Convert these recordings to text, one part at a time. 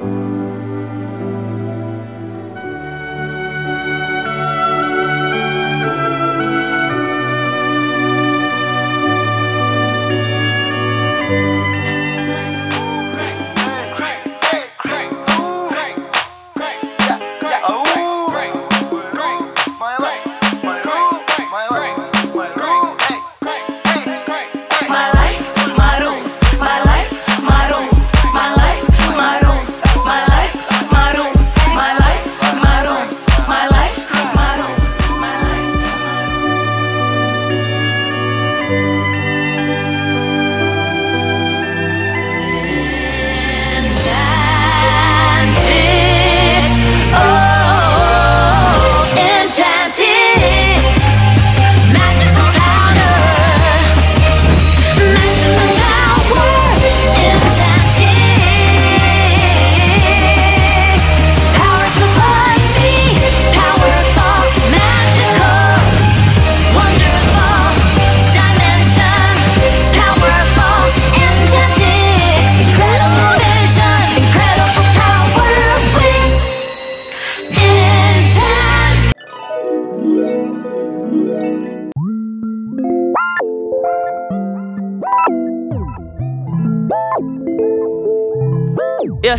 Yeah.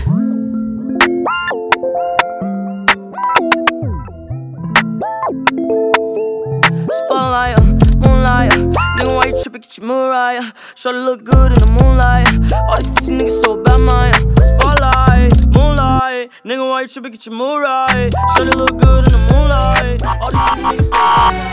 Spotlight, moonlight. Nigga, why you trippin'? Get your Mariah. Shorty look good in the moonlight. All these pussy niggas so bad, man. Spotlight, moonlight. Nigga, why you trippin'? Get your Mariah. Shorty look good in the moonlight. All these pussy niggas so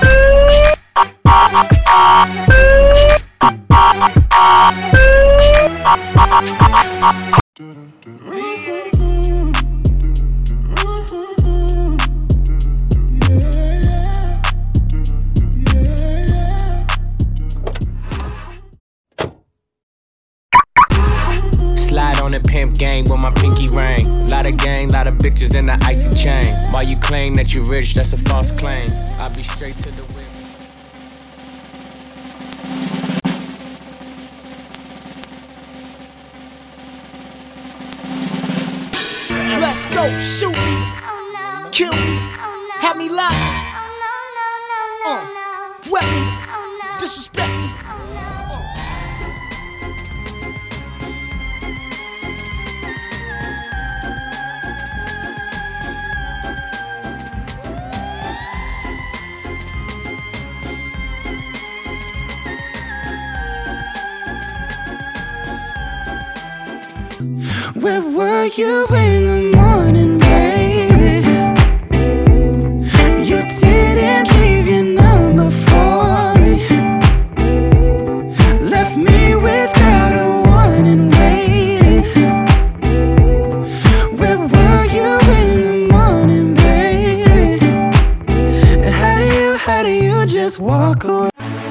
Slide on the pimp gang with my pinky ring. Lot of gang, lot of bitches in the icy chain. While you claim that you rich, that's a false claim. I'll be straight to the whip. Let's go, shoot me, kill me, have me locked, wet me, disrespect me. Where were you in the morning, baby? You didn't leave your number for me. Left me without a warning, waiting. Where were you in the morning, baby? How do you just walk away?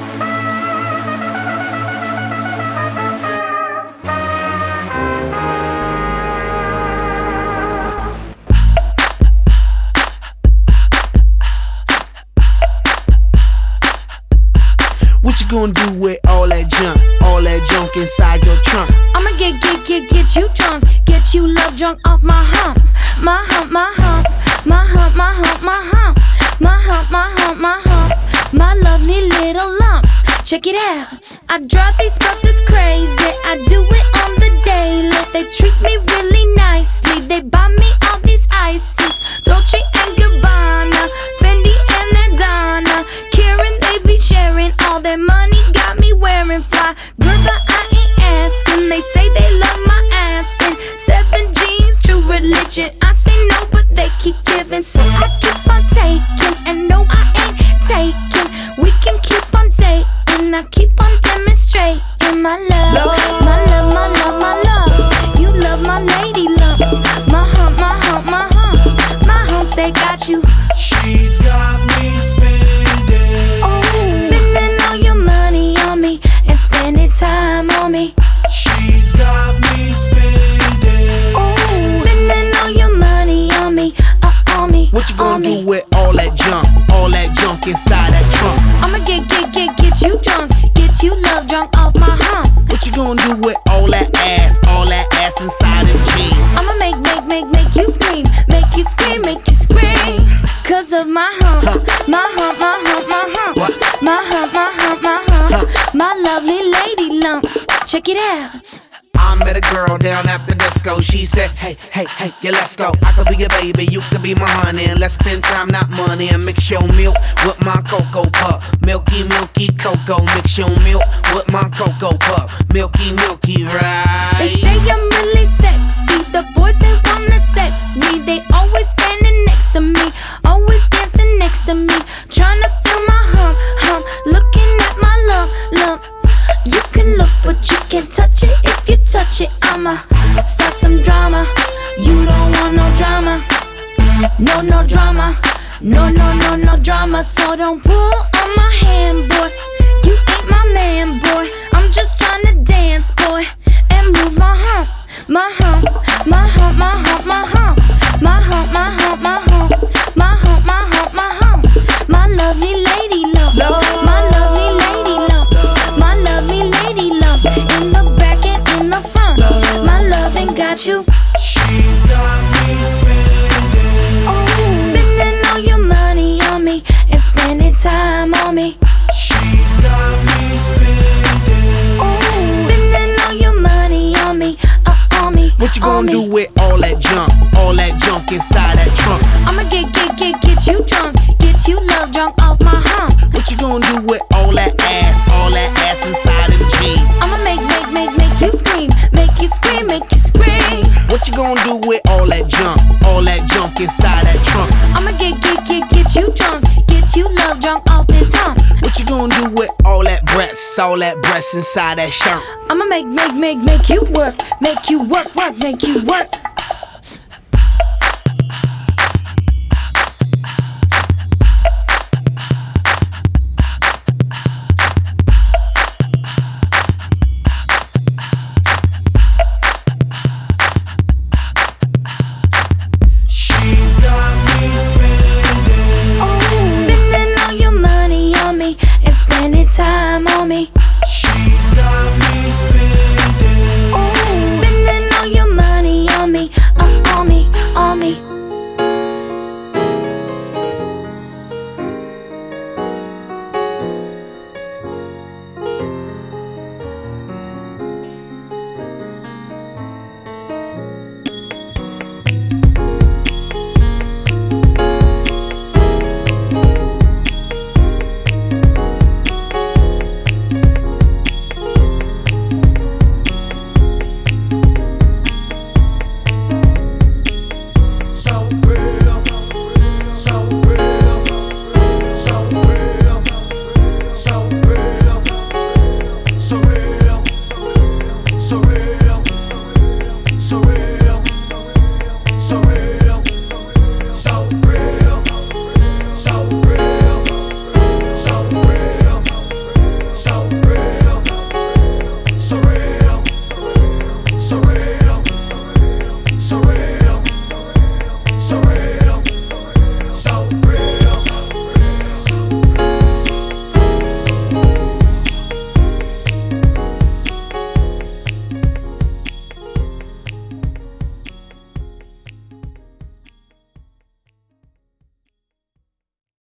What you gonna do with all that junk inside your trunk? I'ma get you drunk, get you love drunk off my hump, my hump, my hump, my hump, my hump, my hump, my hump, my hump, my hump, my lovely little lumps. Check it out. I drive these brothers crazy. I do it on the daily. They treat me really nicely. They buy me all these ices, Dolce and Gabbana, Fendi and Adana, Karen. They be sharing all their money. Got me wearing fly, girl, but I ain't asking. They say they love my ass and 7 jeans, true religion. I say no, but they keep giving, so I keep on taking. And no, I ain't taking. We can keep on dating. I keep on demonstrating my love, my love, my love, my love. You love my lady lumps, my hump, my hump, my hump, my humps. They got you. She's got me spending. Oh, spending all your money on me and spending time on me. She's got me spending. Oh, spending all your money on me, on me. What you gonna do with all that junk inside that trunk? I'ma get you drunk, get you love drunk off my hump. What you gonna do with all that ass inside them jeans? I'ma make check it out. I met a girl down at the disco. She said, hey, hey, hey, yeah, let's go. I could be your baby, you could be my honey, and let's spend time, not money. And mix your milk with my cocoa puff. Milky, milky cocoa. Mix your milk with my cocoa puff. Milky, milky, right? They say I'm really sexy. The boys, they wanna sex me. They always standing next to me, always dancing next to me, trying to feel my hump, hump, looking at my lump. You can look, but you can't touch it. If you touch it, I'ma start some drama. You don't want no drama, no drama, no drama. So don't pull on my hand, boy. You ain't my man, boy. I'm just trying to dance, boy, and move my hump, my hump, my hump, my hump, my hump, my hump, my hump, my hump, my hump, my hump, my hump. My lovely lady lumps, my lovely lady lumps, my lovely lady lumps, in the back and in the front. My loving got you. She's got me spending. Oh, spending all your money on me and spending time on me. She's got me spending. Oh, spending all your money on me, on me. What you gonna do with all that junk? All that junk inside that trunk? I'ma get you drunk, get you love drunk off my hump. What you gonna do with all that ass inside them jeans? I'ma make you scream, make you scream, make you scream. What you gonna do with all that junk inside that trunk? I'ma get you drunk, get you love drunk off this hump. What you gonna do with all that breasts inside that shirt? I'ma make you work, make you work, make you work.